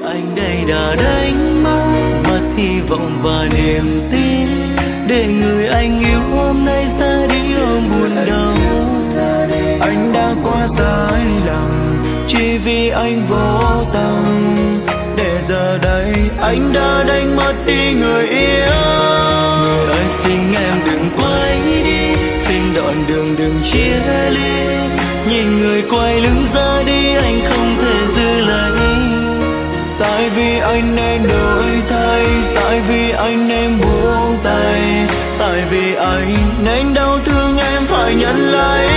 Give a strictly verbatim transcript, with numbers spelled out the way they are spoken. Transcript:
Anh đây đã đánh mất mất hy vọng và niềm tin, để người anh yêu hôm nay ra đi ôm buồn đau. Anh đã quá sai lầm chỉ vì anh vô tâm, để giờ đây anh đã đánh mất đi người yêu. Người ơi xin em đừng quay đi, xin đoạn đường đừng chia ly. Nhìn người quay lưng ra đi anh không thể giữ lấy. Tại vì anh nên đổi thay, tại vì anh nên buông tay, tại vì anh nên đau thương em phải nhận lấy.